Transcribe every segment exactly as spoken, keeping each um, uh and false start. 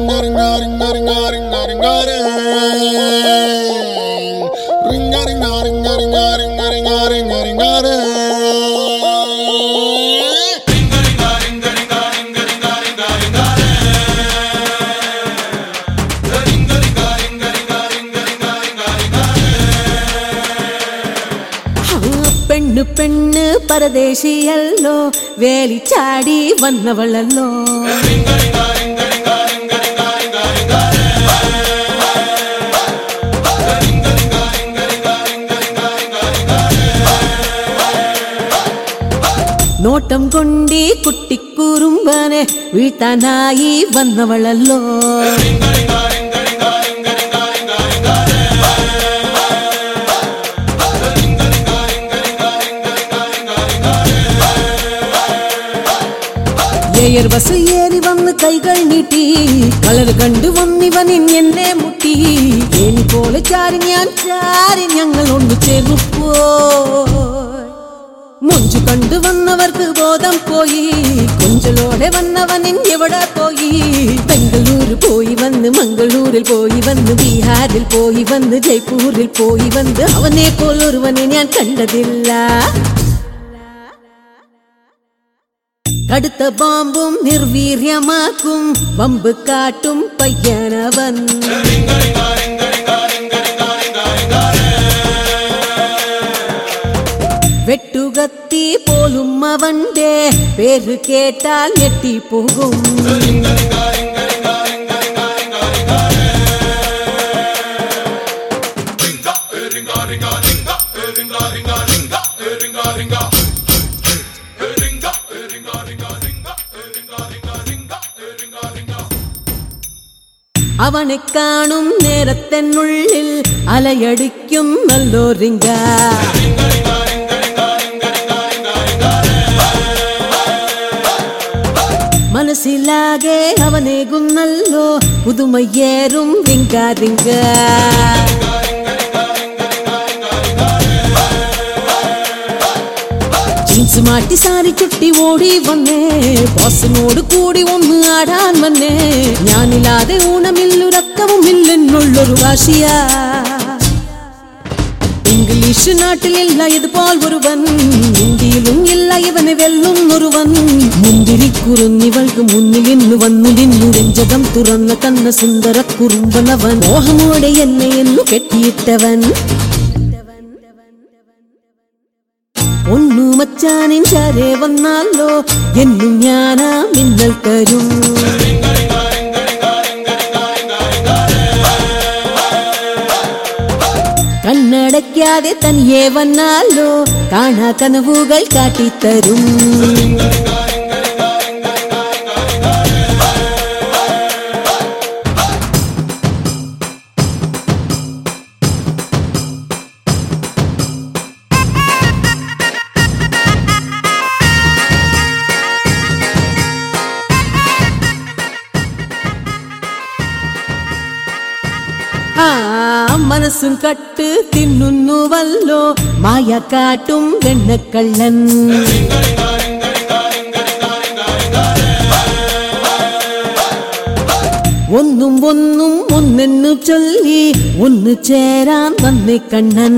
പെണ്ണു പെണ്ണ് പരദേശിയല്ലോ, വേലി ചാടി വന്നവളല്ലോ. നോട്ടം കൊണ്ടി കുട്ടിക്കുറുമ്പനെ വീഴ്ത്താനായി വന്നവളല്ലോ. എയർ ബസ് ഏറി വന്ന് കൈകൾ നീട്ടി, കളർ കണ്ടു വന്നിവനിൻ എന്നെ മുട്ടി. ഏനി പോലെ ചാരി ഞാൻ ചാരി ഞങ്ങൾ ഒന്നു ചേർന്നു പോയി. മുഞ്ചു കണ്ടു വന്നവർക്ക് ബോധം പോയി, കൊഞ്ചലോടെ വന്നവനിൻ എവിടെ പോയി. ബംഗളൂര് പോയി വന്ന്, മംഗളൂരിൽ പോയി വന്ന്, ബീഹാറിൽ പോയി വന്ന്, ജയ്പൂരിൽ പോയി വന്ന്, അവനെ പോലൊരുവനെ ഞാൻ കണ്ടതില്ല. കടുത്ത ബോംബും നിർവീര്യമാക്കും വമ്പ് കാട്ടും പയ്യനവൻ. വെട്ടുകത്തി പോലും അവന്റെ പേര് കേട്ടാൽ ഞെട്ടിപ്പോകും. അവനെ കാണും നേരത്തിനുള്ളിൽ അലയടിക്കും നല്ലോരിങ്ക. മനസ്സിലാകെ അവനേകുന്നല്ലോ പുതുമയേറും റിങ്ക റിങ്ക. ജീൻസ് മാറ്റി സാരി ചുട്ടി ഓടി വന്നേ, ബോസിനോട് കൂടി ഒന്ന് ആടാൻ വന്നേ. ഞാനില്ലാതെ ഊണമില്ലുറക്കവും ഇല്ലെന്നുള്ളൊരു വാശിയ. ഇംഗ്ലീഷ് നാട്ടിലില്ല ഇതുപോൽ ഒരുവൻ, ഹിന്ദിയിലും ഇല്ല ഇവനെ വെല്ലുന്നൊരുവൻ. മുന്തിരിക്കുറുന്നിവൾക്ക് മുന്നിൽ ഇന്ന് വന്നു നിന്നു, രഞ്ജകം തുറന്ന കന്ന സുന്ദര കുറുമ്പനവൻ. മോഹമോടെ എന്നെ എന്നു കെട്ടിയിട്ടവൻ. ഒന്നു മച്ചാനിൻ ചാരെ വന്നാലോ എന്നു ഞാനാ മിന്നൽ തരും. കണ്ണടയ്ക്കാതെ തനിയെ വന്നാലോ കാണാ കനവുകൾ കാട്ടിത്തരും. ആ മനസ്സും കട്ട് തിന്നുന്നുവല്ലോ മായ കാട്ടും വെണ്ണക്കള്ളൻ. ഒന്നും ഒന്നും ഒന്നെന്നു ചൊല്ലി ഒന്ന് ചേരാൻ വന്നേ കണ്ണൻ.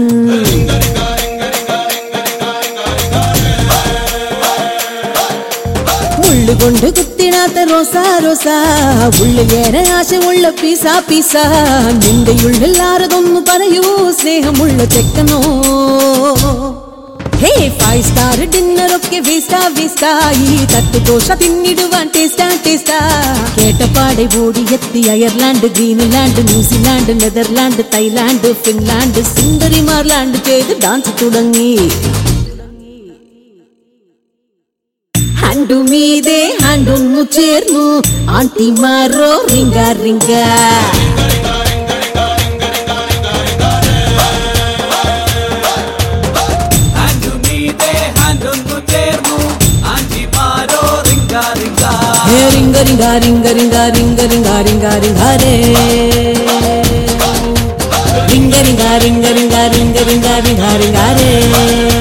കൊണ്ട് കുത്തിടാത്ത റോസാ റോസാ, ഉള്ളിലേറെ ആശയുള്ള പീസാ പീസാ. നിന്റെ ഉള്ളിൽ ആരതൊന്നു പറയൂ സ്നേഹമുള്ള ചെക്കനോ. ഹേ ഫൈവ് സ്റ്റാർ ഡിന്നറൊക്കെ വേസ്റ്റാ വേസ്റ്റാ, ഈ തട്ടുദോശ തിന്നിടുവാൻ ടേസ്റ്റാ ടേസ്റ്റാ. കേട്ടപ്പാടെ ഓടിയെത്തി Ireland, Greenland, New Zealand, Netherland, Thailand, Finland, സുന്ദരിമാർ ലാൻഡ് ചെയ്ത് ഡാൻസ് തുടങ്ങി. ഹാൻഡു മീതെ ഹാൻഡൊന്നു ചേർന്നു ആന്റിമാരോ റിങ്ക റിങ്ക. రింగ రింగ రింగ రింగ రింగ రింగ రింగ రింగ రే. రింగ రింగ రింగ రింగ రింగ రింగ రింగ రింగ రే.